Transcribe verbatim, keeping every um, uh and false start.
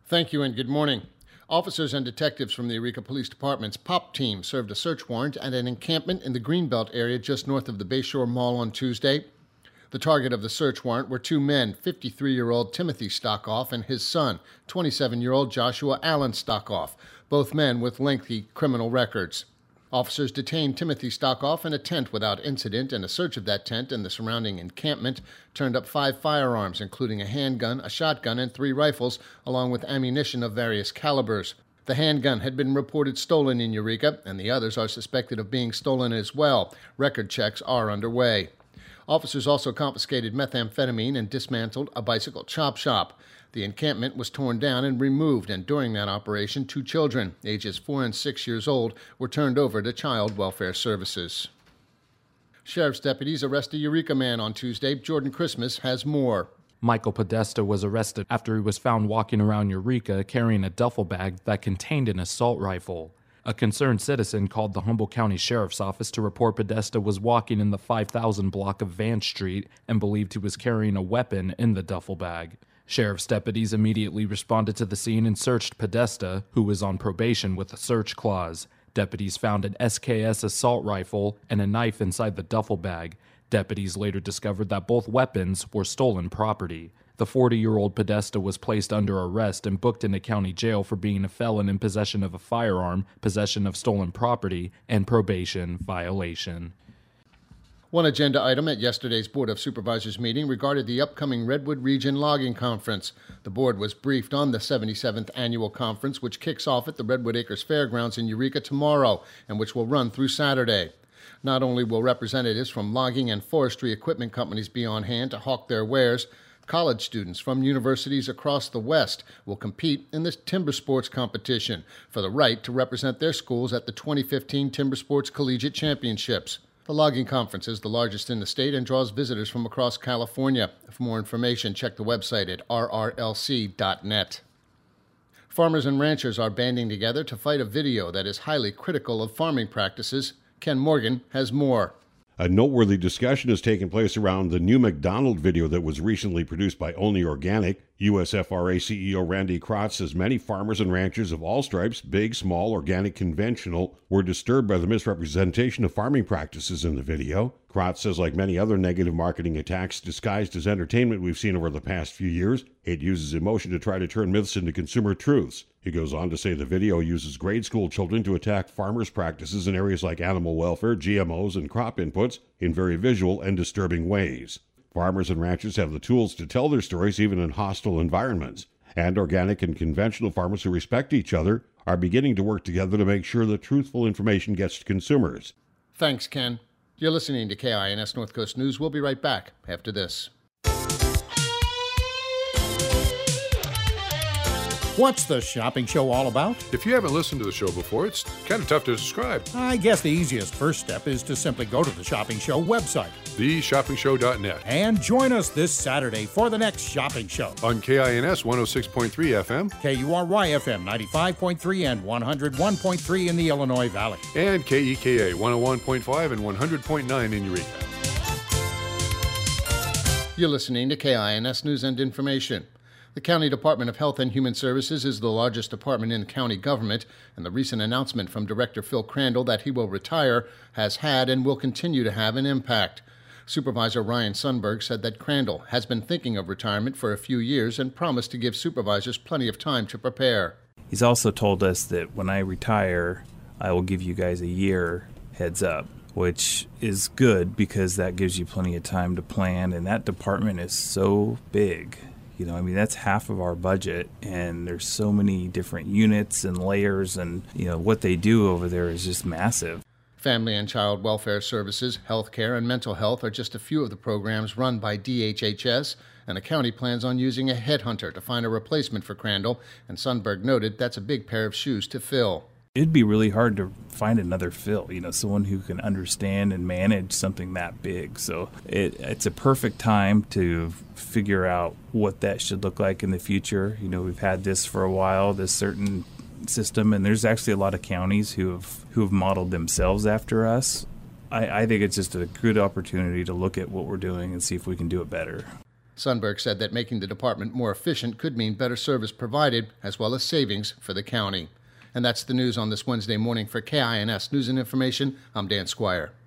Thank you and good morning. Officers and detectives from the Eureka Police Department's POP team served a search warrant at an encampment in the Greenbelt area just north of the Bayshore Mall on Tuesday. The target of the search warrant were two men, fifty-three-year-old Timothy Stockoff and his son, twenty-seven-year-old Joshua Allen Stockoff, both men with lengthy criminal records. Officers detained Timothy Stockoff in a tent without incident, and a search of that tent and the surrounding encampment turned up five firearms, including a handgun, a shotgun, and three rifles, along with ammunition of various calibers. The handgun had been reported stolen in Eureka, and the others are suspected of being stolen as well. Record checks are underway. Officers also confiscated methamphetamine and dismantled a bicycle chop shop. The encampment was torn down and removed, and during that operation, two children, ages four and six years old, were turned over to Child Welfare Services. Sheriff's deputies arrest a Eureka man on Tuesday. Jordan Christmas has more. Michael Podesta was arrested after he was found walking around Eureka carrying a duffel bag that contained an assault rifle. A concerned citizen called the Humboldt County Sheriff's Office to report Podesta was walking in the five thousand block of Vance Street and believed he was carrying a weapon in the duffel bag. Sheriff's deputies immediately responded to the scene and searched Podesta, who was on probation with a search clause. Deputies found an S K S assault rifle and a knife inside the duffel bag. Deputies later discovered that both weapons were stolen property. The forty-year-old Podesta was placed under arrest and booked into county jail for being a felon in possession of a firearm, possession of stolen property, and probation violation. One agenda item at yesterday's Board of Supervisors meeting regarded the upcoming Redwood Region Logging Conference. The board was briefed on the seventy-seventh annual conference, which kicks off at the Redwood Acres Fairgrounds in Eureka tomorrow and which will run through Saturday. Not only will representatives from logging and forestry equipment companies be on hand to hawk their wares, college students from universities across the West will compete in this timber sports competition for the right to represent their schools at the twenty fifteen Timber Sports Collegiate Championships. The logging conference is the largest in the state and draws visitors from across California. For more information, check the website at r r l c dot net. Farmers and ranchers are banding together to fight a video that is highly critical of farming practices. Ken Morgan has more. A noteworthy discussion has taken place around the new McDonald video that was recently produced by Only Organic. U S F R A C E O Randy Krotz says many farmers and ranchers of all stripes, big, small, organic, conventional, were disturbed by the misrepresentation of farming practices in the video. Krotz says like many other negative marketing attacks disguised as entertainment we've seen over the past few years, it uses emotion to try to turn myths into consumer truths. He goes on to say the video uses grade school children to attack farmers' practices in areas like animal welfare, G M Os, and crop inputs in very visual and disturbing ways. Farmers and ranchers have the tools to tell their stories even in hostile environments. And organic and conventional farmers who respect each other are beginning to work together to make sure that truthful information gets to consumers. Thanks, Ken. You're listening to K I N S North Coast News. We'll be right back after this. What's the shopping show all about? If you haven't listened to the show before, it's kind of tough to describe. I guess the easiest first step is to simply go to the Shopping Show website, the shopping show dot net, and join us this Saturday for the next shopping show. On K I N S one oh six point three F M, K U R Y F M ninety-five point three and one oh one point three in the Illinois Valley, and K E K A one oh one point five and one hundred point nine in Eureka. You're listening to K I N S News and Information. The County Department of Health and Human Services is the largest department in county government, and the recent announcement from Director Phil Crandall that he will retire has had and will continue to have an impact. Supervisor Ryan Sundberg said that Crandall has been thinking of retirement for a few years and promised to give supervisors plenty of time to prepare. He's also told us that when I retire, I will give you guys a year heads up, which is good because that gives you plenty of time to plan, and that department is so big. You know, I mean, that's half of our budget, and there's so many different units and layers, and, you know, what they do over there is just massive. Family and Child Welfare Services, health care, and mental health are just a few of the programs run by D H H S, and the county plans on using a headhunter to find a replacement for Crandall, and Sundberg noted that's a big pair of shoes to fill. It'd be really hard to find another Phil, you know, someone who can understand and manage something that big. So it, it's a perfect time to figure out what that should look like in the future. You know, we've had this for a while, this certain system, and there's actually a lot of counties who have who have modeled themselves after us. I, I think it's just a good opportunity to look at what we're doing and see if we can do it better. Sundberg said that making the department more efficient could mean better service provided, as well as savings for the county. And that's the news on this Wednesday morning. For K I N S News and Information, I'm Dan Squire.